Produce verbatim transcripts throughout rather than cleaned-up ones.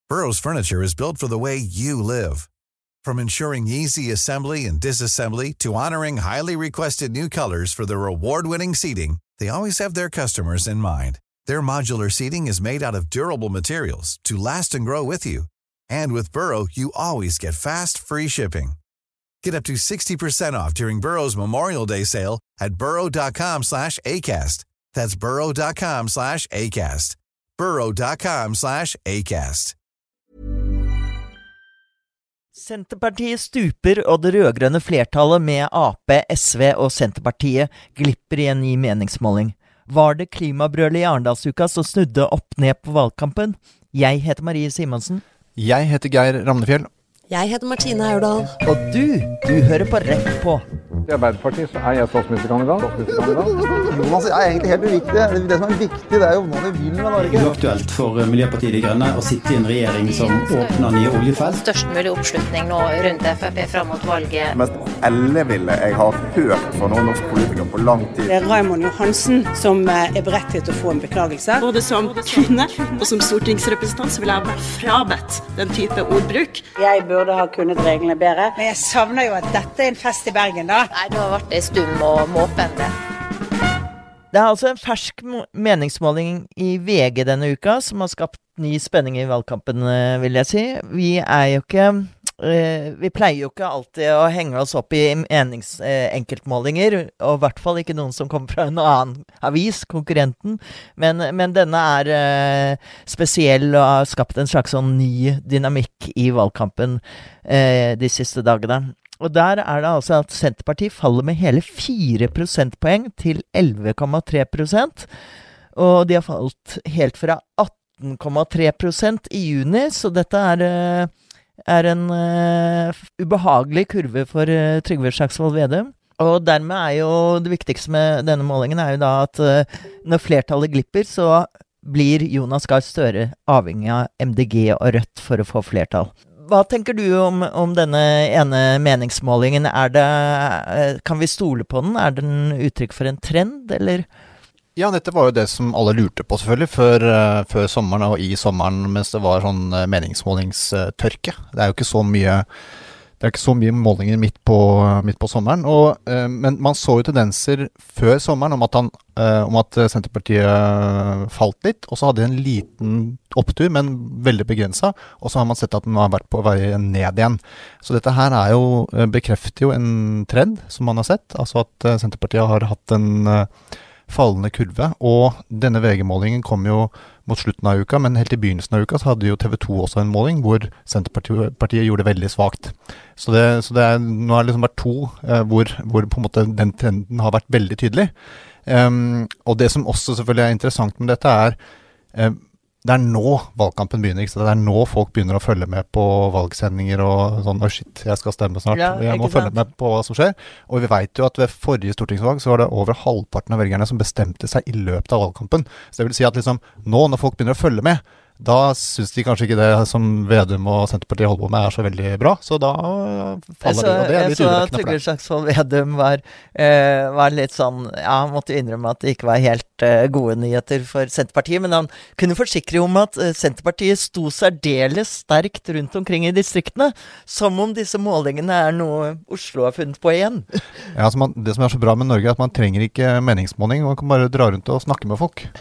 Burrow's furniture is built for the way you live. From ensuring easy assembly and disassembly to honoring highly requested new colors for their award-winning seating, they always have their customers in mind. Their modular seating is made out of durable materials to last and grow with you. And with Burrow, you always get fast, free shipping. Get up to sixty percent off during Burrow's Memorial Day sale at burrow.com slash ACAST. That's burrow.com slash ACAST. burrow.com slash ACAST. Senterpartiet stuper, og det rødgrønne flertallet med A P, S V og Senterpartiet glipper i en ny meningsmåling. Var det klimabrølet i Arendalsuka som snudde opp ned på valgkampen? Jeg heter Marie Simonsen. Jeg heter Geir Ramnefjell. Jeg heter Martine Aurdal. Og du, du hører på Rett på. I Arbeiderpartiet så er jeg statsministerkandidat. Jonas er egentlig helt uviktig. Det som er viktig, det er jo hva vi vil med Norge. Det er aktuelt for Miljøpartiet De Grønne å sitte i en regjering som åpner nye oljefelt. Størst mulig oppslutning nå rundt F F P frem mot valget. Mest elleville jeg har hørt fra noen norsk politikere på lang tid. Det er Raymond Johansen som er beredt til å få en beklagelse. Både som kvinne og som stortingsrepresentant så vil jeg være frabedt den type ordbruk. Jeg burde ha kunnet reglene bedre, men jeg savner jo at dette er en fest i Bergen da. Nei, det har vært en stum og måpende. Det er altså en fersk meningsmåling i V G denne uka som har skapt ny spenning i valgkampen, vil jeg si. Vi er jo ikke, vi pleier jo ikke alltid å henge oss opp i menings, enkeltmålinger, og i hvert fall ikke noen som kommer fra en annen avis, konkurrenten. Men, men denne er spesiell og har skapt en slags sånn ny dynamikk i valgkampen de siste dagene. Og der er det altså at Senterpartiet faller med hele fire prosentpoeng til elleve komma tre prosent. Og de har falt helt fra atten komma tre prosent i juni, så dette er, er en uh, ubehagelig kurve for uh, Trygve Slagsvold Vedum. Og dermed er jo det viktigste med denne målingen er jo da at uh, når flertallet glipper, så blir Jonas Gahr Støre avhengig av M D G og Rødt for å få flertall. Hva tenker du om, om denne ene meningsmålingen? Er det, kan vi stole på den? Er den uttrykk for en trend, eller? Ja, dette var jo det som alle lurte på selvfølgelig før, uh, før sommeren og i sommeren, mens det var sånn uh, meningsmålingstørke. Det er jo ikke så mye... Det er ikke så mye målinger midt på, midt på sommeren, og, uh, men man så jo tendenser før sommeren om at, han, uh, om at Senterpartiet falt litt, og så hadde de en liten opptur, men veldig begrenset, og så har man sett at den har vært på vei ned igjen. Så dette her er jo, bekrefter jo en trend som man har sett, altså at uh, Senterpartiet har hatt en uh, fallende kurve, og denne V G-målingen kom jo mot slutten av uka, men helt i begynnelsen av uka så hadde jo T V to også en måling hvor Senterpartiet gjorde det veldig svagt. Så det, så det er, nå er det liksom vært to eh, hvor, hvor på en måte den trenden har vært veldig tydelig. Um, og det som også selvfølgelig er interessant med dette er eh, det er nå valgkampen begynner, ikke? Så det er nå folk begynner å følge med på valgsendinger og sånn, oh shit, jeg skal stemme snart, ja, jeg må følge med på hva som skjer. Og vi vet jo at ved forrige stortingsvalg så var det over halvparten av velgerne som bestemte seg i løpet av valgkampen. Så det vil si at liksom, nå når folk begynner å følge med, da synes de kanskje ikke det som Vedum og Senterpartiet holder på med er så veldig bra, så da faller det, og det er litt urovekkende for det. Jeg så Trygve Slagsvold Vedum var, eh, var litt sånn, ja, han måtte innrømme at det ikke var helt eh, gode nyheter for Senterpartiet, men han kunne forsikre om at eh, Senterpartiet sto særdeles sterkt rundt omkring i distriktene, som om disse målingene er noe Oslo har funnet på igjen. Ja, altså man, det som er så bra med Norge er at man trenger ikke meningsmåling, man kan bare dra rundt og snakke med folk.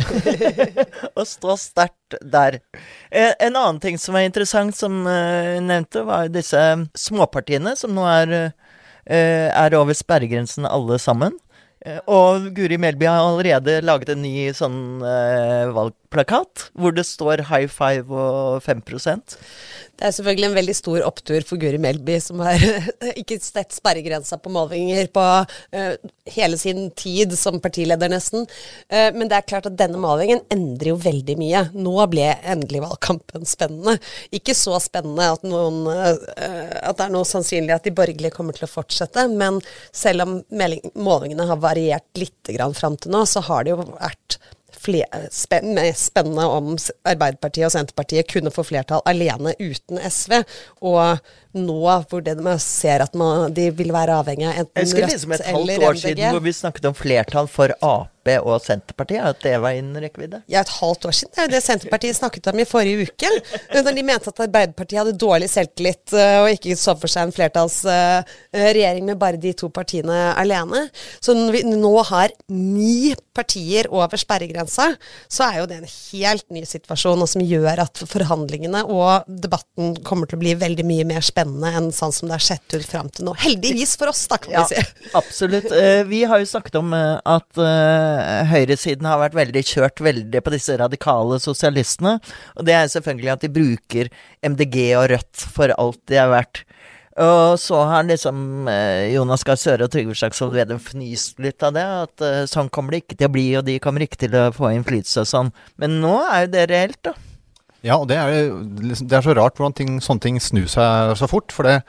Og stå sterkt der. En annen ting som er interessant, som uh, nevnte, var disse småpartiene, som nå er, uh, er over sperregrensen alle sammen. Uh, og Guri Melby har allerede laget en ny sånn uh, valgplakat, hvor det står high five og fem prosent. Det er selvfølgelig en veldig stor opptur for Guri Melby, som har ikke sett sperregrensa på målinger på uh, hele sin tid som partileder nesten. Uh, men det er klart at denne målingen endrer jo veldig mye. Nå ble endelig valgkampen spennende. Ikke så spennende at, noen, uh, at det er noe sannsynlig at de borgerlige kommer til å fortsette, men selv om målingene har variert litt grann frem til nå, så har det jo vært mest spennende om Arbeiderpartiet og Senterpartiet kunne få flertall alene uten S V, og nå hvor det man ser at man, de vil være avhengig av enten Rødt eller M D G. Jeg husker liksom et halvt år siden hvor vi snakket om flertall for A P og Senterpartiet, at det var innen rekkevidde? Ja, et halvt år siden. Det er jo det Senterpartiet snakket om i forrige uke. Når de mente at Arbeiderpartiet hadde dårlig selvtillit og ikke så for seg en flertallsregjering med bare de to partiene alene. Så når vi nå har ni partier over sperregrensa, så er jo det en helt ny situasjon, og som gjør at forhandlingene og debatten kommer til å bli veldig mye mer spennende enn sånn som det har sett ut frem til nå. Heldigvis for oss, da, kan ja, vi si. Absolutt. Vi har jo snakket om at høyresiden har vært veldig kjørt veldig på disse radikale sosialistene, og det er selvfølgelig at de bruker M D G og Rødt for alt de har vært. Og så har liksom Jonas Gahr Støre og Trygve Slagsvold Vedum fnyst litt av det, at sånn kommer det ikke til å bli, og de kommer ikke til å få innflytelse og sånn. Men nå er jo det reelt, da. Ja, og det er, det er så rart hvordan ting, sånne ting snur seg så fort, for det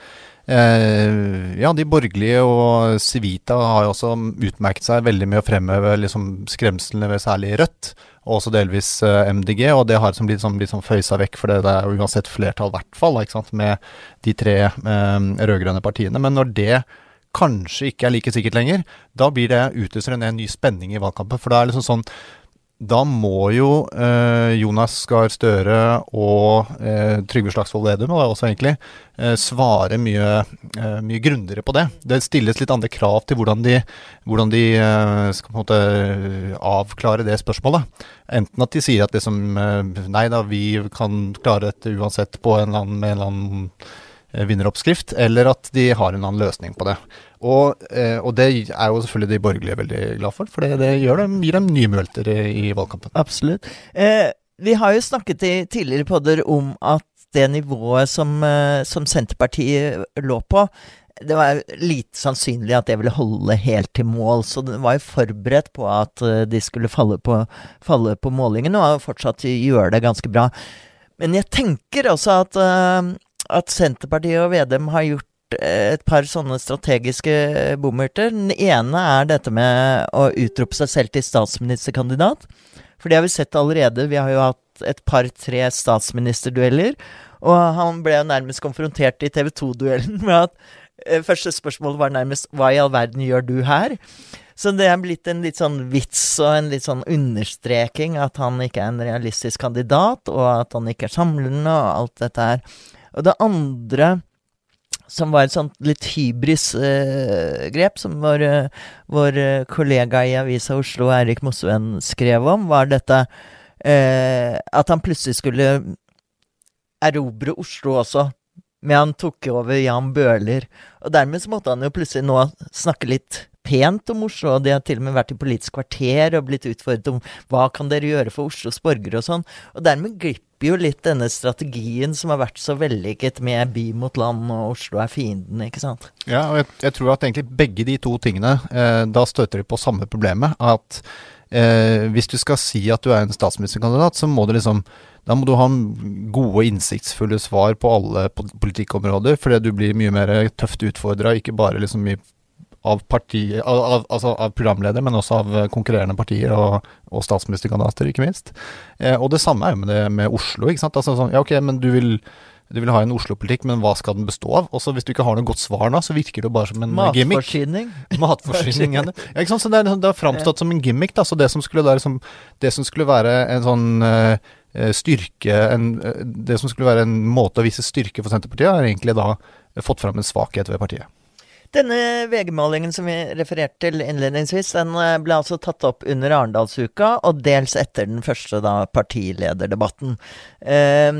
Eh, ja, de borgerlige og Civita har jo også utmerket seg veldig med å fremheve liksom, skremslene ved særlig Rødt, og også delvis eh, M D G, og det har liksom blitt, sånn, blitt sånn føysa vekk, for det, det er jo uansett flertall i hvert fall, ikke sant, med de tre eh, rødgrønne partiene. Men når det kanskje ikke er like sikkert lenger, da blir det utløser en ny spenning i valgkampen, for det er liksom sånn, da må jo eh, Jonas Gahr Støre og eh, Trygve Slagsvold Vedum, og også egentlig, eh, svare mye, eh, mye grundigere på det. Det stilles litt andre krav til hvordan de, hvordan de eh, skal på en måte avklare det spørsmålet. Enten at de sier at det som, eh, nei da, vi kan klare dette uansett på en eller annen, med en eller annen eh, vinneroppskrift, eller at de har en annen løsning på det. Og, eh, og det er jo selvfølgelig de borgerlige veldig glad for, for det, det gjør dem, gir dem nye muligheter i, i valgkampen. Absolutt. Eh, vi har jo snakket i tidligere podder om at det nivået som, eh, som Senterpartiet lå på, det var lite sannsynlig at det ville holde helt til mål, så det var jo forberedt på at uh, de skulle falle på, falle på målingen, og fortsatt gjøre det ganske bra. Men jeg tenker også at, uh, at Senterpartiet og Vedum har gjort et par sånne strategiske bommerter. Den ene er dette med å utrope seg selv til statsministerkandidat, for det har vi sett allerede. Vi har jo hatt et par-tre statsministerdueller, og han ble jo nærmest konfrontert i T V to-duellen med at eh, første spørsmål var nærmest hva i all verden gjør du her? Så det er blitt en litt sånn vits og en litt sånn understreking at han ikke er en realistisk kandidat, og at han ikke er samlende og alt dette her. Og det andre som var et sånt litt hybris-grep, eh, som vår, vår kollega i Avisa Oslo, Erik Mosveen, skrev om, var dette eh, at han plutselig skulle erobre Oslo også, men han tok over Jan Bøhler. Og dermed så måtte han jo plutselig nå snakke litt pent om Oslo, og de har til og med vært i Politisk kvarter og blitt utfordret om hva kan dere gjøre for Oslos borgere og sånn. Og dermed glipper jo litt denne strategien som har vært så vellykket med by mot land, og Oslo er fienden, ikke sant? Ja, og jeg, jeg tror at egentlig begge de to tingene, eh, da støter de på samme problemet, at eh, hvis du skal si at du er en statsministerkandidat, så må du liksom, da må du ha gode, innsiktsfulle svar på alle politikkområder, fordi du blir mye mer tøft utfordret, ikke bare liksom mye av, parti, av, av, altså av programleder, men også av konkurrerende partier og, og statsministerkandidater, ikke minst. Eh, og det samme er jo med, det, med Oslo, ikke sant? Altså sånn, ja ok, men du vil, du vil ha en Oslo-politikk, men hva skal den bestå av? Og så hvis du ikke har noe godt svar da, så virker det bare som en gimmick. Matforsyning. Matforsyning, ja. Ja, ikke sant? Så det, er, det har framstått som en gimmick, da, så det som skulle, da, liksom, det som skulle være en sånn uh, styrke, en, uh, det som skulle være en måte å vise styrke for Senterpartiet, har egentlig da fått fram en svakhet ved partiet. Denne V G-målingen som vi refererte til innledningsvis, den ble altså tatt opp under Arendalsuka, og dels etter den første da, partilederdebatten. Um,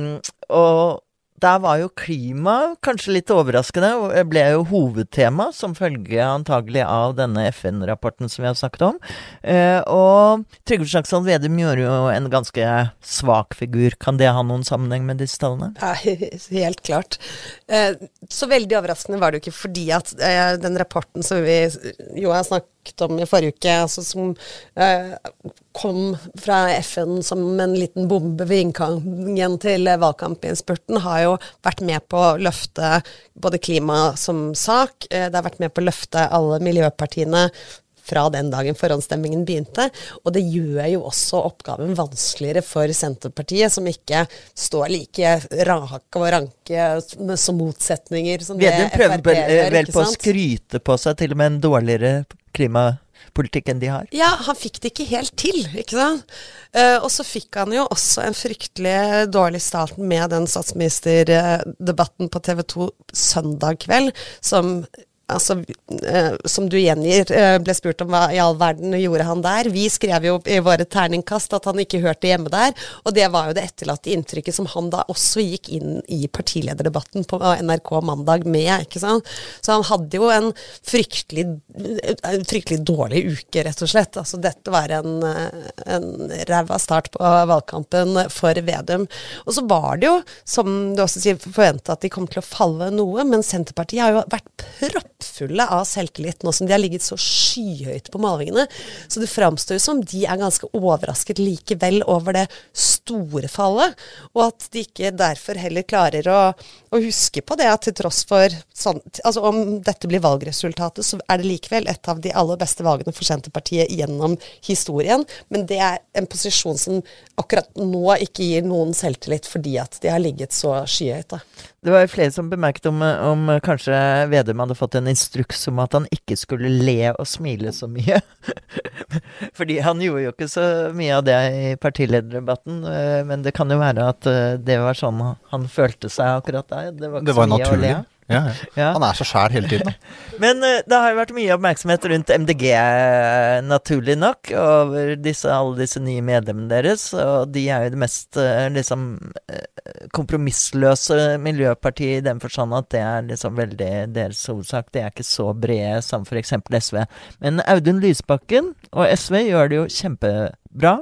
og der var jo klima kanskje litt overraskende, og det ble jo hovedtema som følge antagelig av denne F N-rapporten som vi har snakket om. Eh, og Trygve Slagsvold Vedum gjorde jo en ganske svak figur. Kan det ha noen sammenheng med disse tallene? Ja, helt klart. Eh, så veldig overraskende var det jo ikke, fordi at eh, den rapporten som vi jo har snakket om i forrige uke, altså som eh, kom fra F N som en liten bombe ved inngangen til valgkampinnspurten, har jo vært med på å løfte både klima som sak, eh, det har vært med på å løfte alle miljøpartiene fra den dagen forhåndsstemmingen begynte, og det gjør jo også oppgaven vanskeligere for Senterpartiet, som ikke står like rake og ranke som motsetninger som det Vedum prøver vel, vel på å skryte på seg til og med en dårligere klima, klimapolitikken de har. Ja, han fikk det ikke helt til, ikke sant? Uh, og så fikk han jo også en fryktelig dårlig start med den statsministerdebatten på T V to søndag kveld, som Altså, eh, som du gjengir, eh, ble spurt om hva i all verden gjorde han der. Vi skrev jo i våre terningkast at han ikke hørte hjemme der, og det var jo det etterlatte inntrykket som han da også gikk inn i partilederdebatten på N R K mandag med, ikke sant? Så han hadde jo en fryktelig, en fryktelig dårlig uke, rett og slett. Altså, dette var en, en ræva start på valgkampen for Vedum. Og så var det jo, som du også sier, forventet at de kom til å falle noe, men Senterpartiet har jo vært propp fulle av selvtillit nå som de har ligget så skyhøyt på målingene. Så det framstår jo som de er ganske overrasket likevel over det store fallet, og at de ikke derfor heller klarer å, å huske på det at til tross for sånn, altså om dette blir valgresultatet, så er det likevel et av de aller beste valgene for Senterpartiet gjennom historien, men det er en posisjon som akkurat nå ikke gir noen selvtillit fordi at de har ligget så skyhøyt da. Det var flere som bemerket om, om kanskje Vedum hadde fått en instruks om at han ikke skulle le og smile så mye. Fordi han gjorde jo ikke så mye av det i partilederdebatten, men det kan jo være at det var sånn han følte seg akkurat der. Det var, det var naturlig. Ja, ja. Ja. Han er så skjær hele tiden. Men uh, det har jo vært mye oppmerksomhet rundt M D G, naturlig nok, over disse, alle disse nye medlemmene deres, og de er jo det mest uh, liksom, uh, kompromissløse miljøpartiet i den forstand at det er liksom veldig deres hovedsak. Det er ikke så brede som for eksempel S V. Men Audun Lysbakken og S V gjør det jo kjempebra,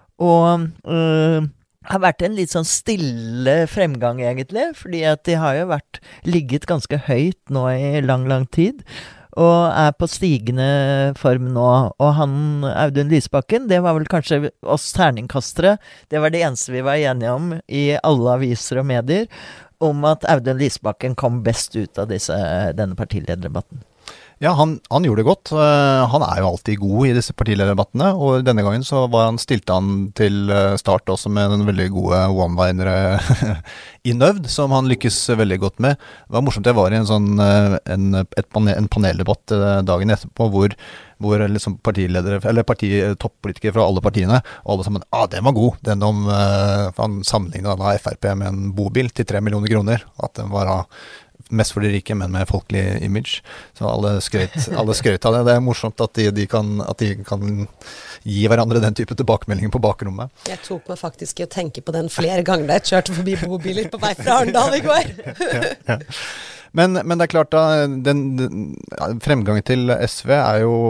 og uh, har vært en litt sånn stille fremgang egentlig, fordi at de har jo vært ligget ganske høyt nå i lang, lang tid, og er på stigende form nå. Og han, Audun Lysbakken, det var vel kanskje oss terningkastere, det var det eneste vi var enige om i alle aviser og medier, om at Audun Lysbakken kom best ut av disse, denne partilederdebatten. Ja, han, han gjorde det godt. Uh, han er jo alltid god i disse partilederdebattene, og denne gangen så var han, stilte han til start også med den veldig gode one-linere innøvd, som han lykkes veldig godt med. Det var morsomt, jeg var i en sånn en, et panel, en paneldebatt dagen etterpå, hvor, hvor liksom partiledere, eller parti, toppolitikere fra alle partiene, og alle sammen, ah, den var god, den om, uh, han sammenlignet da F R P med en bobil til tre millioner kroner, at den var uh, mest for de rike, men med folkelig image. Så alle skrøt, alle skrøt av det. Det er morsomt at de, de, kan, at de kan gi hverandre den type tilbakemeldinger på bakrommet. Jeg tok meg faktisk i å tenke på den flere ganger da jeg kjørte forbi bobiler på vei fra Arendal i går. ja, ja. Men, men det er klart da, den, den fremgangen til S V er jo,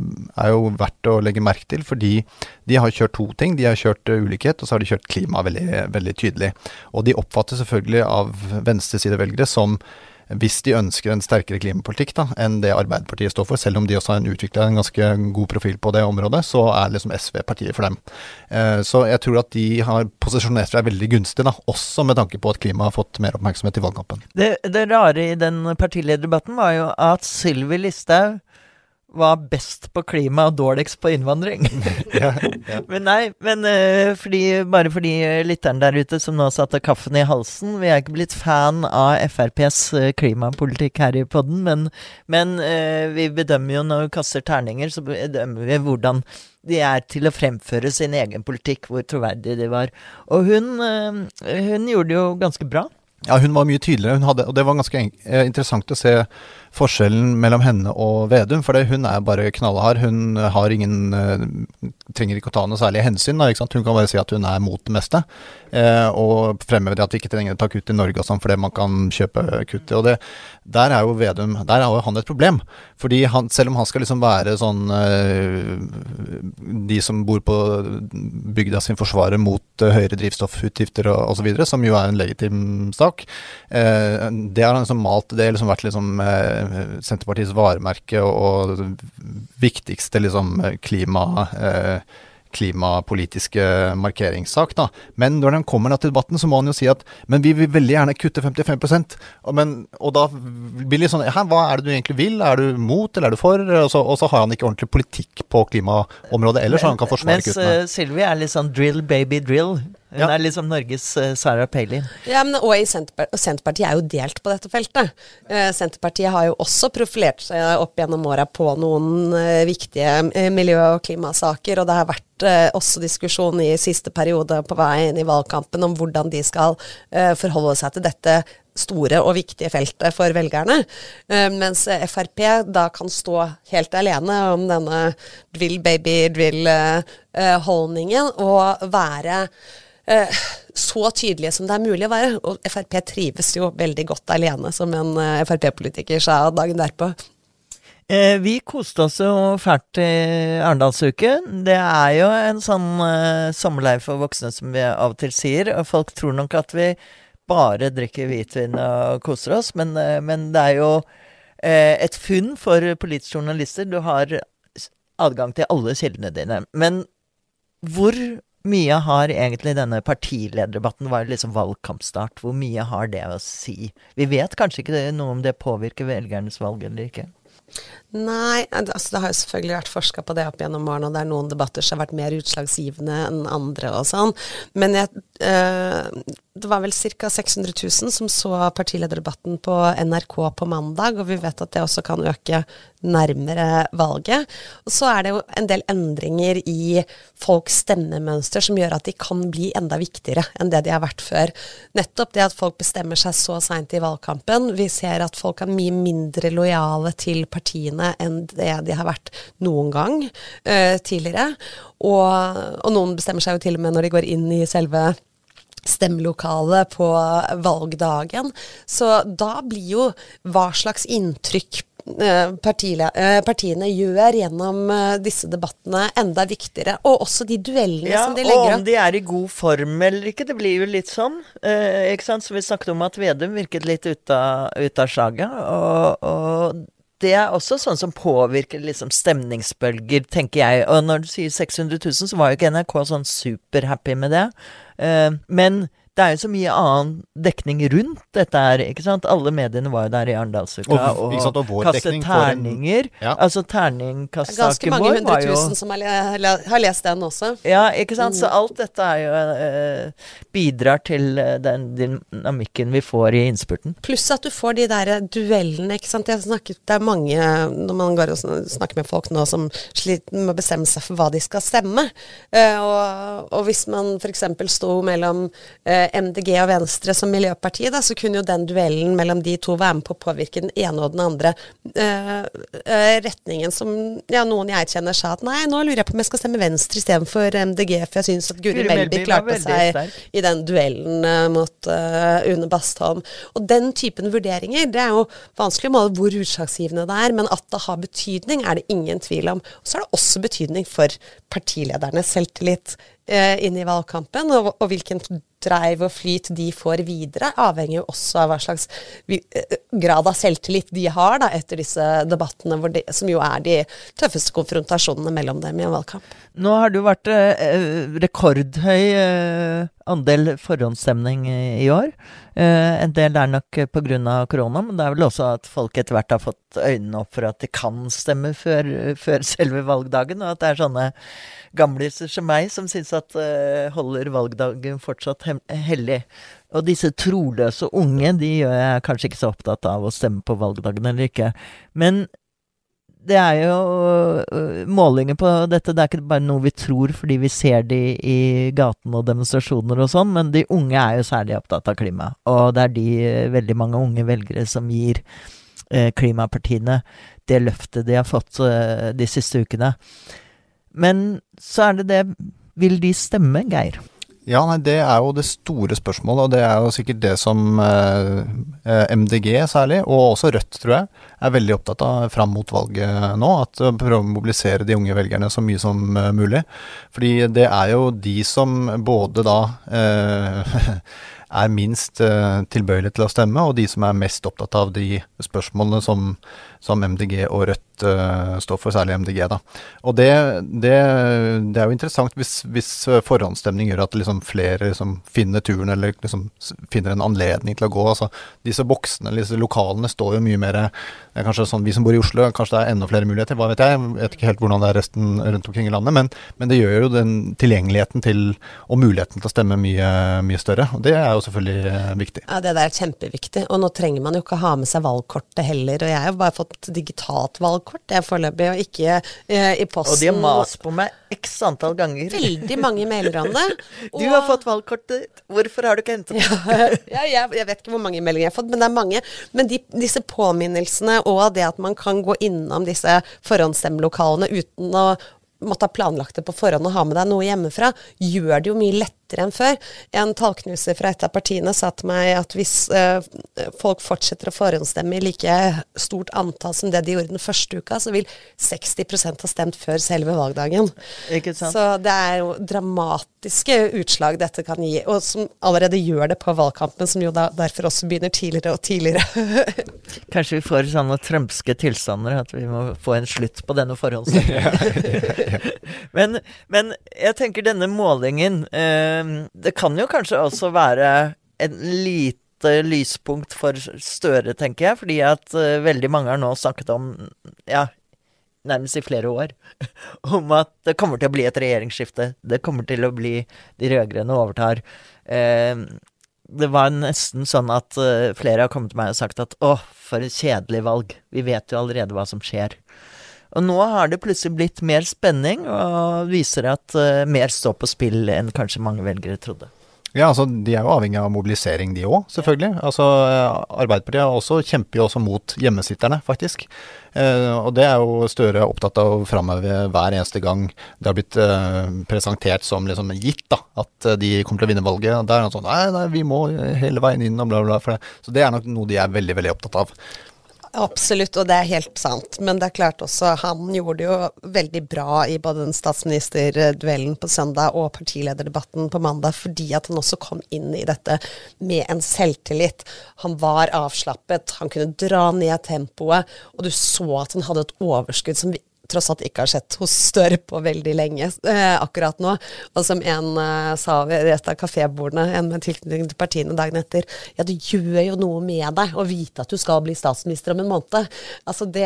er jo verdt å legge merke til, fordi de har kjørt to ting. De har kjørt uh, ulikhet, og så har de kjørt klima veldig, veldig tydelig. Og de oppfatter selvfølgelig av venstresidevelgere som hvis de ønsker en sterkere klimapolitikk da, enn det Arbeiderpartiet står for, selv om de også har utviklet en ganske god profil på det området, så er liksom S V partiet for dem. Eh, så jeg tror at de har posisjonert seg veldig gunstig, da, også med tanke på at klima har fått mer oppmerksomhet i valgkampen. Det, det rare i den partilederdebatten var jo at Sylvi Listhaug var best på klima og dårligst på innvandring. ja, ja. Men nei, men uh, fordi, bare fordi lytteren der ute som nå satte kaffen i halsen, vi er ikke blitt fan av F R P's uh, klimapolitikk her i podden, men, men uh, vi bedømmer jo når vi kaster terninger, så bedømmer vi hvordan de er til å fremføre sin egen politikk, hvor troverdig de var. Og hun, uh, hun gjorde det jo ganske bra. Ja, hun var mye tydeligere, hun hadde, og det var ganske interessant å se forskjellen mellom henne og Vedum, for det, hun er bare knallhard, hun har ingen, uh, trenger ikke å ta noe særlig hensyn, da, ikke sant? Hun kan bare si at hun er mot det meste, uh, og fremhever det at vi ikke trenger å ta kutt i Norge og sånn, fordi man kan kjøpe kutt, og det, der er jo Vedum, der har jo han et problem, fordi han, selv om han skal liksom være sånn, uh, de som bor på bygda sin forsvarer mot uh, høyere drivstoffutgifter og, og så videre, som jo er en legitim sak, uh, det har han liksom malt, det har liksom vært liksom uh, Senterpartiets varemerke og, og viktigste liksom klima, eh, klimapolitiske markeringssak da. Men når den kommer da til debatten, så må han jo si at men vi vil veldig gjerne kutte femtifem prosent. Og, men, og da blir det sånn, hva er det du egentlig vil? Er du mot, eller er du for? Og så, og så har han ikke ordentlig politikk på klimaområdet ellers, så han kan forsvare mens, kuttene. Mens uh, Sylvi er litt sånn drill baby drill. Hun Ja. er liksom Norges uh, Sarah Palin. Ja, men, og, i Senterpartiet, og Senterpartiet er jo delt på dette feltet. Eh, Senterpartiet har jo også profilert seg opp gjennom åra på noen eh, viktige eh, miljø- og klimasaker, og det har vært eh, også diskusjon i siste periode på vei inn i valgkampen om hvordan de skal eh, forholde seg til dette store og viktige feltet for velgerne, uh, mens F R P da kan stå helt alene om denne drill baby drill uh, uh, holdningen og være uh, så tydelige som det er mulig å være, og F R P trives jo veldig godt alene, som en uh, F R P-politiker sa dagen derpå. Eh, vi koste oss jo fælt i Arendalsuke. Det er jo en sånn eh, sommerleir for voksne som vi av og til sier, og folk tror nok at vi bare drikker hvitvin og koser oss, men, men det er jo eh, et funn for politiske journalister. Du har adgang til alle kildene dine. Men hvor mye har egentlig denne partilederdebatten, var jo liksom valgkampstart, hvor mye har det å si? Vi vet kanskje ikke noe om det påvirker velgernes valg eller ikke? Nei, altså det har jo selvfølgelig vært forsket på det opp gjennom årene, og det er noen debatter som har vært mer utslagsgivende enn andre og sånn. Men jeg, øh, det var vel ca. seks hundre tusen som så partilederdebatten på N R K på mandag, og vi vet at det også kan øke nærmere valget. Og så er det jo en del endringer i folks stemnemønster som gjør at de kan bli enda viktigere enn det de har vært før. Nettopp det at folk bestemmer seg så sent i valgkampen. Vi ser at folk er mye mindre lojale til partiene enn det de har vært noen gang uh, tidligere. Og, og noen bestemmer seg jo til og med når de går inn i selve stemmelokalet på valgdagen. Så da blir jo hva slags inntrykk Partile, partiene gjør gjennom disse debattene enda viktigere, og også de duellene ja, som de legger opp. Og om de er i god form eller ikke, det blir jo litt sånn, eh, ikke sant? Så vi snakket om at Vedum virket litt ut av, ut av slaget, og, og det er også sånn som påvirker liksom stemningsbølger, tenker jeg. Og når du sier seks hundre tusen, så var jo ikke N R K sånn superhappy med det, eh, men det er jo så mye annen dekning rundt dette her, ikke sant? Alle mediene var jo der i Arendalsuka og, og, og kastet terninger. En, ja. Altså terningkastsaken vår var jo... Ganske mange hundre tusen som har, le, har lest den også. Ja, ikke sant? Så alt dette er jo eh, bidrar til den dynamikken vi får i innspurten. Pluss at du får de der duellene, ikke sant? Jeg snakket, det er mange, når man går og snakker med folk nå som sliter med å bestemme seg for hva de skal stemme. Uh, og, og hvis man for eksempel sto mellom uh, M D G og Venstre som miljøparti, da, så kunne jo den duellen mellom de to være med på å påvirke den ene og den andre uh, uh, retningen som ja, noen jeg kjenner sa at nei, nå lurer jeg på om jeg skal stemme Venstre i stedet for M D G, for jeg synes at Guri Melby klarte seg sterk i den duellen uh, mot uh, Une Bastholm. Og den typen vurderinger, det er jo vanskelig å måle hvor utslagsgivende det er, men at det har betydning er det ingen tvil om. Og så er det også betydning for partiledernes selvtillit uh, inn i valgkampen, og, og hvilken drive og flyt de får videre, avhenger jo også av hva slags vi, eh, grad av selvtillit de har da, etter disse debattene, hvor de, som jo er de tøffeste konfrontasjonene mellom dem i en valgkamp. Nå har det jo vært eh, rekordhøy eh, andel forhåndsstemning i, i år. Eh, en del er nok på grunn av korona, men det er vel også at folk etter hvert har fått øynene opp for at de kan stemme før, før selve valgdagen, og at det er sånne gamliser som meg som synes at uh, holder valgdagen fortsatt hellig. Og disse troløse unge, de gjør jeg kanskje ikke så opptatt av å stemme på valgdagen eller ikke. Men det er jo uh, målinger på dette, det er ikke bare noe vi tror fordi vi ser de i gaten og demonstrasjoner og sånn, men de unge er jo særlig opptatt av klima. Og det er de uh, veldig mange unge velgere som gir uh, klimapartiene det løftet de har fått uh, de siste ukene. Men så er det det, vil de stemme, Geir? Ja, nei, det er jo det store spørsmålet, og det er jo sikkert det som eh, M D G særlig, og også Rødt, tror jeg, er veldig opptatt av fram mot valget nå, at prøve å mobilisere de unge velgerne så mye som uh, mulig. Fordi det er jo de som både da eh, er minst uh, tilbøyelige til å stemme, og de som er mest opptatt av de spørsmålene som, som M D G og Rødt Rødt uh, står for, særlig M D G da. Og det, det, det er jo interessant hvis, hvis forhåndsstemning gjør at liksom flere liksom finner turen, eller liksom finner en anledning til å gå. Altså, disse boksene, disse lokalene står jo mye mer, det er kanskje sånn, vi som bor i Oslo, kanskje det er enda flere muligheter, hva vet jeg, jeg vet ikke helt hvordan det er resten rundt omkring i landet, men, men det gjør jo den tilgjengeligheten til, og muligheten til å stemme mye, mye større, og det er jo selvfølgelig viktig. Ja, det der er kjempeviktig, og nå trenger man jo ikke ha med seg valgkortet heller, og jeg har jo bare fått digitalt valgkort, det er foreløpig, og ikke eh, i posten. Og de har mas på meg x antall ganger. Veldig mange mailer om det. Og du har fått valgkortet, hvorfor har du ikke hentet det? ja, jeg, jeg vet ikke hvor mange meldinger jeg har fått, men det er mange. Men de, disse påminnelsene, og det at man kan gå innom disse forhåndsstemmelokalene uten å måtte ha planlagt det på forhånd og ha med deg noe hjemmefra, gjør det jo mye lettere enn før. En tallknuser fra et av partiene sa til meg at hvis uh, folk fortsetter å forhåndsstemme i like stort antall som det de gjorde den første uka, så vil seksti prosent ha stemt før selve valgdagen. Ikke sant? Så det er jo dramatiske utslag dette kan gi, og som allerede gjør det på valgkampen, som jo da derfor også begynner tidligere og tidligere. Kanskje vi får sånne trømske tilstander, at vi må få en slutt på denne forhåndsstemmen. men, men jeg tenker denne målingen, eh, det kan jo kanskje også være en lite lyspunkt for Støre, tenker jeg, fordi at eh, veldig mange har nå snakket om, ja, nærmest i flere år, om at det kommer til å bli et regjeringsskifte, det kommer til å bli de rødgrønne overtar. Eh, det var nesten sånn at uh, flere har kommet til meg og sagt at åh, for et kjedelig valg, vi vet jo allerede hva som skjer. Og nå har det plutselig blitt mer spenning, og viser at uh, mer står på spill enn kanskje mange velgere trodde. Ja, altså de er jo avhengig av mobilisering de også, selvfølgelig. Altså Arbeiderpartiet også, kjemper jo også mot hjemmesitterne, faktisk. Eh, og det er jo Støre opptatt av å fremheve hver eneste gang det har blitt eh, presentert som liksom gitt da, at de kommer til å vinne valget. Og det er noe sånn, nei, nei, vi må hele veien inn og bla bla for det. Så det er nok noe de er veldig, veldig opptatt av. Absolutt, og det er helt sant. Men det er klart også, han gjorde det jo veldig bra i både den statsministerduellen på søndag og partilederdebatten på mandag, fordi at han også kom inn i dette med en selvtillit. Han var avslappet, han kunne dra ned tempoet, og du så at han hadde et overskudd som vi tross alt ikke har sett hos Støre på veldig lenge eh, akkurat nå. Og som en eh, sa ved et av kafébordene, en med tilknytning til partiene dagen etter, ja, det gjør jo noe med deg å vite at du skal bli statsminister om en måned. Altså det,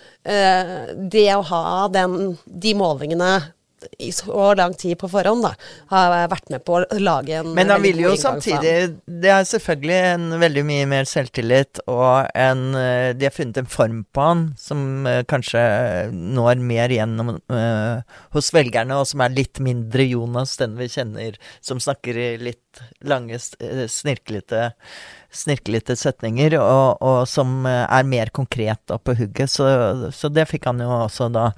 eh, det å ha den, de målingene i så lang tid på forhånd da, har vært med på å lage en... Men han vil jo samtidig, det er selvfølgelig en veldig mye mer selvtillit, og en, de har funnet en form på han, som uh, kanskje når mer gjennom uh, hos velgerne, og som er litt mindre Jonas, den vi kjenner, som snakker i litt lange, uh, snirkelite, snirkelite setninger, og, og som uh, er mer konkret opp på hugget, så, så det fikk han jo også da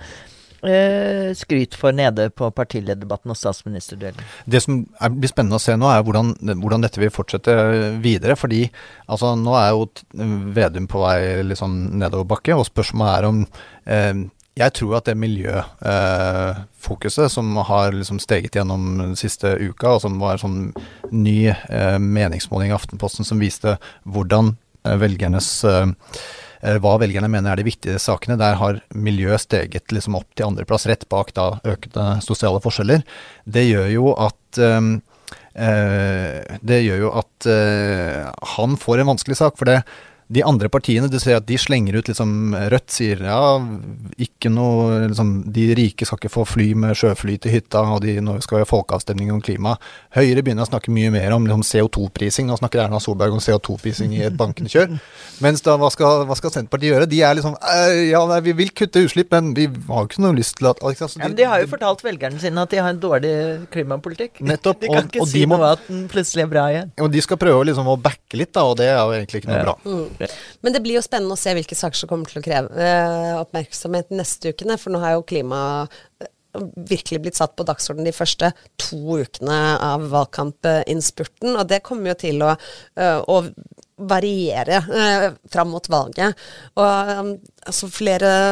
Eh, skryt for nede på partilederdebatten og statsministerduellen. Det som er, blir spennende å se nå er hvordan, hvordan dette vil fortsette videre, fordi altså, nå er jo Vedum på vei litt sånn nedoverbakke, og spørsmålet er om eh, jeg tror at det miljøfokuset eh, som har liksom steget gjennom den siste uka, og som var en sånn ny eh, meningsmåling i Aftenposten som viste hvordan eh, velgernes eh, hva velgerne mener er de viktige sakene. Der har miljø steget liksom opp til andreplass, rett bak da økte sosiale forskjeller. Det gjør jo at um, uh, det gjør jo at uh, han får en vanskelig sak, for det de andre partiene, du ser at de slenger ut liksom, Rødt sier, ja, ikke noe, liksom, de rike skal ikke få fly med sjøfly til hytta, og de, nå skal vi ha folkeavstemning om klima. Høyre begynner å snakke mye mer om liksom, C O to-prising, nå snakker Erna Solberg om C O to-prising i et bankende kjør. Mens da, hva skal, hva skal Senterpartiet gjøre? De er liksom, ja, nei, vi vil kutte utslipp, men vi har ikke noe lyst til at... Altså, de, ja, men de har jo fortalt velgerne sine at de har en dårlig klimapolitikk. Nettopp. De kan og, ikke og si de må, noe at den plutselig er bra igjen. Og de skal prøve liksom, å backe litt, da, og det er jo egentlig ikke noe ja. bra. Mm. Men det blir jo spennende å se hvilke saker som kommer til å kreve eh, oppmerksomhet neste ukene, for nå har jo klima eh, virkelig blitt satt på dagsordenen de første to ukene av valgkampinnspurten, og det kommer jo til å, eh, å variere eh, fram mot valget. Og um, altså flere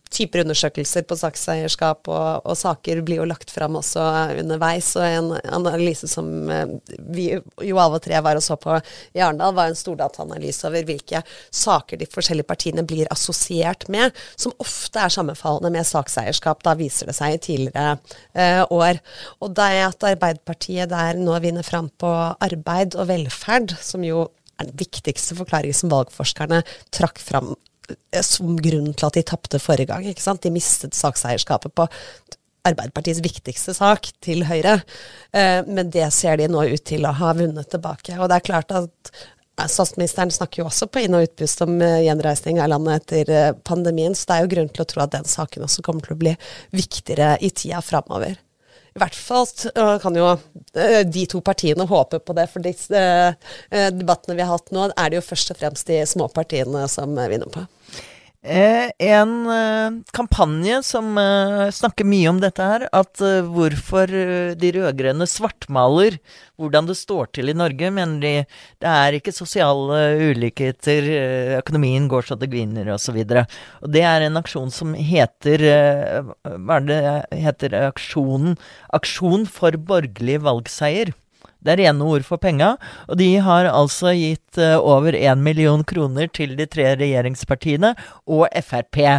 typer undersøkelser på sakseierskap og, og saker blir jo lagt frem også underveis, og en analyse som vi jo alle tre var og så på i Arendal var en stordataanalyse over hvilke saker de forskjellige partiene blir assosiert med, som ofte er sammenfallende med sakseierskap, da viser det seg i tidligere eh, år. Og det er at Arbeiderpartiet der nå vinner frem på arbeid og velferd, som jo er den viktigste forklaringen som valgforskerne trakk frem som grunn til at de tappte forrige gang, ikke sant? De mistet sakseierskapet på Arbeiderpartiets viktigste sak til Høyre, eh, men det ser de nå ut til å ha vunnet tilbake, og det er klart at statsministeren snakker jo også på inn- og utpust om uh, gjenreisning av landet etter uh, pandemien, så det er jo grunn til å tro at den saken også kommer til å bli viktigere i tida fremover. I hvert fall kan jo de to partiene håpe på det, for disse debattene vi har hatt nå, er det jo først og fremst de små partiene som vinner på. Eh, en eh, kampanje som eh, snakker mye om dette her, at eh, hvorfor eh, de rødgrønne svartmaler hvordan det står til i Norge, mener de det er ikke sosiale ulikheter, eh, økonomien går så det gvinner og så videre. Og det er en aksjon som heter, eh, hva er det heter aksjonen, Aksjon for borgerlig valgseier. Det er rene ord for penga, og de har altså gitt uh, over en million kroner til de tre regjeringspartiene og F R P.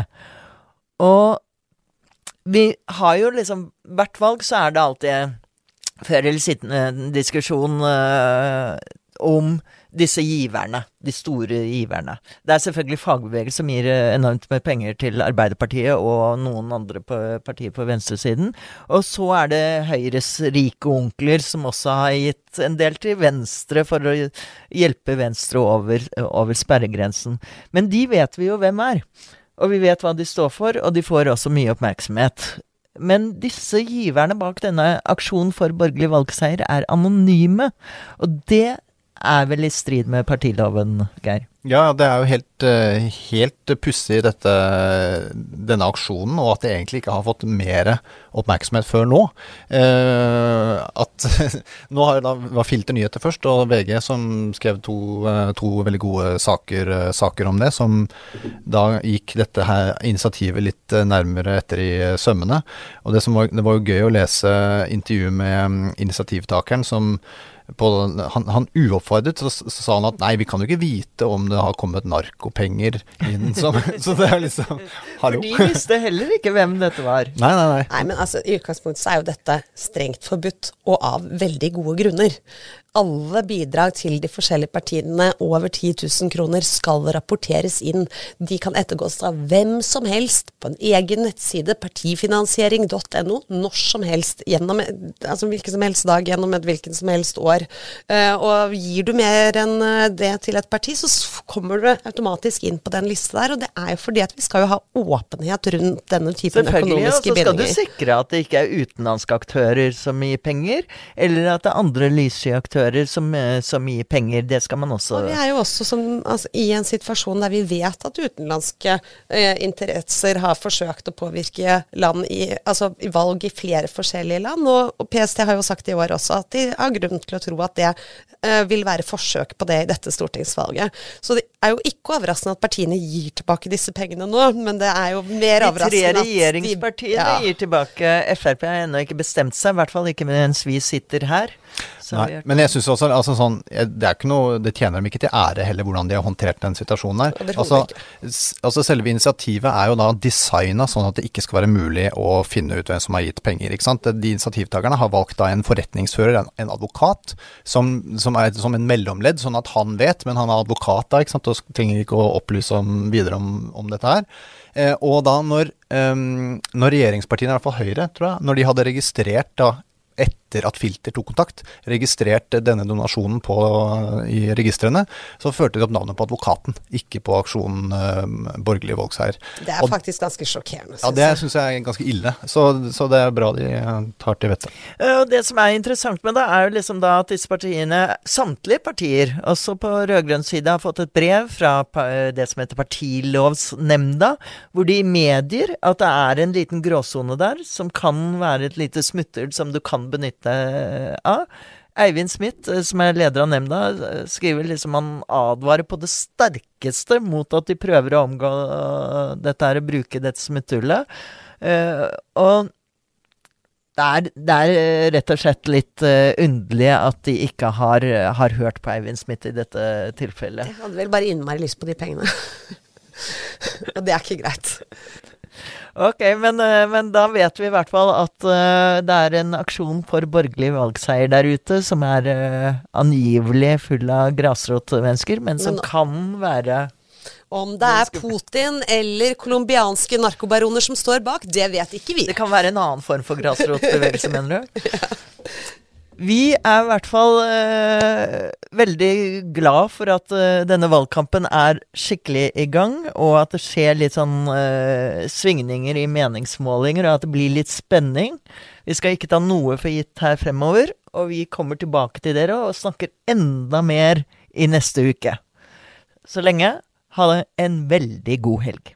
Og vi har jo liksom, hvert valg så er det alltid før eller sittende en diskusjon uh, om disse giverne, de store giverne. Det er selvfølgelig fagbevegelse som gir enormt med penger til Arbeiderpartiet og noen andre på partier på venstresiden. Og så er det Høyres rike onkler som også har gitt en del til venstre for å hjelpe venstre over, over sperregrensen. Men de vet vi jo hvem er. Og vi vet hva de står for, og de får også mye oppmerksomhet. Men disse giverne bak denne aksjonen for borgerlig valgseier er anonyme, og det er vel i strid med partiloven, Geir? Ja, det er jo helt, helt pussig dette, denne aksjonen, og at det egentlig ikke har fått mer oppmerksomhet før nå. Eh, at, nå har da, var Filter nyheter først, og V G som skrev to, to veldig gode saker, saker om det, som da gikk dette her initiativet litt nærmere etter i sømmene. Og det, som var, det var jo gøy å lese intervju med initiativtakeren som På, han, han uoppfordret, så, så sa han at nei, vi kan jo ikke vite om det har kommet narkopenger inn, som, så det er liksom, hallo. For de visste heller ikke hvem dette var. Nei, nei, nei. Nei, men altså, i utgangspunktet så er jo dette strengt forbudt, og av veldig gode grunner. Alle bidrag til de forskjellige partiene over ti tusen kroner skal rapporteres inn. De kan ettergås av hvem som helst på en egen nettside, partifinansiering punktum no, når som helst, gjennom, altså hvilken som helst dag, gjennom et hvilken som helst år. Uh, og gir du mer enn det til et parti, så kommer du automatisk inn på den lista der, og det er jo fordi at vi skal jo ha åpenhet rundt denne typen økonomiske bindinger. Selvfølgelig, og så skal du sikre at det ikke er utenlandske aktører som gir penger, eller at det er andre lyssky aktører som, som gir penger, det skal man også... Og vi er jo også som, altså, i en situasjon der vi vet at utenlandske eh, interesser har forsøkt å påvirke land i, altså, i valg i flere forskjellige land, og, og P S T har jo sagt i år også at de har grunn til å tro at det eh, vil være forsøk på det i dette stortingsvalget. Så det er jo ikke overraskende at partiene gir tilbake disse pengene nå, men det er jo mer overraskende at de tre regjeringspartiene ja. gir tilbake. F R P har ennå ikke bestemt seg, i hvert fall ikke mens vi sitter her. Nei, men jeg synes også, altså sånn, det er ikke noe, det tjener dem ikke til ære heller hvordan de har håndtert den situasjonen her. Altså, altså selve initiativet er jo da designet sånn at det ikke skal være mulig å finne ut hvem som har gitt penger, ikke sant? De initiativtakerne har valgt da en forretningsfører, en, en advokat, som, som er som en mellomledd, sånn at han vet, men han er advokat da, ikke sant? Og trenger ikke å opplyse om, videre om, om dette her. Eh, og da når, um, når regjeringspartiene, i hvert fall Høyre, tror jeg, når de hadde registrert da, etter at Filter tok kontakt, registrert denne donasjonen på, i registrene, så førte de opp navnet på advokaten, ikke på aksjonen uh, borgerlig valgseier. Det er og, faktisk ganske sjokkerende, synes jeg. Ja, det synes jeg er ganske ille. Så, så det er bra de tar til vettet. Uh, det som er interessant med det, er jo liksom da at disse partiene, samtlige partier, også på rødgrønn side, har fått et brev fra det som heter Partilovsnemnda, hvor de medgir at det er en liten gråzone der, som kan være et lite smutter som du kan benytte av. Eivind Smith, som er leder av nemnda, skriver liksom han advarer på det sterkeste mot at de prøver å omgå dette her, bruke dette smuttullet. Uh, og det er, det er rett og slett litt uh, underlig at de ikke har, har hørt på Eivind Smith i dette tilfellet. Jeg hadde vel bare innmari lyst på de pengene. Og det er ikke greit. Ok, men, men da vet vi i hvert fall at uh, det er en aksjon for borgerlig valgseier der ute, som er uh, angivelig full av grasrotmennesker, men som men, kan være... Om det er Putin eller kolumbianske narkobaroner som står bak, det vet ikke vi. Det kan være en annen form for grasrotbevegelse, mener du? Ja. Vi er i hvert fall uh, veldig glad for at uh, denne valgkampen er skikkelig i gang, og at det skjer litt sånn uh, svingninger i meningsmålinger, og at det blir litt spenning. Vi skal ikke ta noe for gitt her fremover, og vi kommer tilbake til dere og snakker enda mer i neste uke. Så lenge, ha en veldig god helg.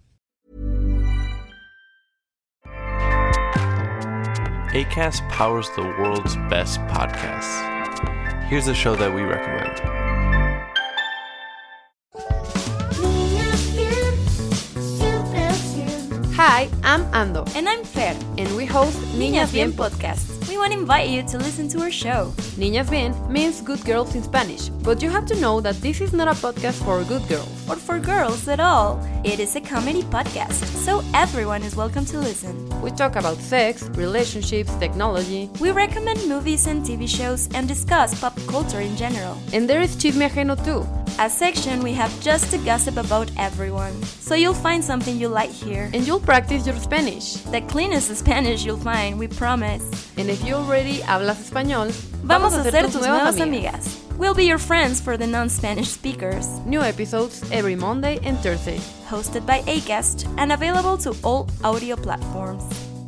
Acast powers the world's best podcasts. Here's a show that we recommend. Hi, I'm Ando. And I'm Fer. And we host Niñas Bien podcast. We want to invite you to listen to our show. Niñas Bien means good girls in Spanish, but you have to know that this is not a podcast for good girls. Or for girls at all. It is a comedy podcast, so everyone is welcome to listen. We talk about sex, relationships, technology. We recommend movies and T V shows and discuss pop culture in general. And there is Chisme Ajeno too. A section we have just to gossip about everyone. So you'll find something you like here. And you'll practice your Spanish. The cleanest Spanish you'll find, we promise. And if you already hablas español, vamos, vamos a ser tus nuevas amigas. amigas. We'll be your friends for the non-Spanish speakers. New episodes every Monday and Thursday. Hosted by Acast and available to all audio platforms.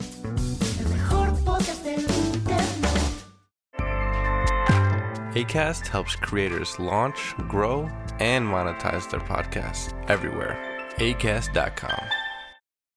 Acast helps creators launch, grow, and monetize their podcasts everywhere. acast dot com.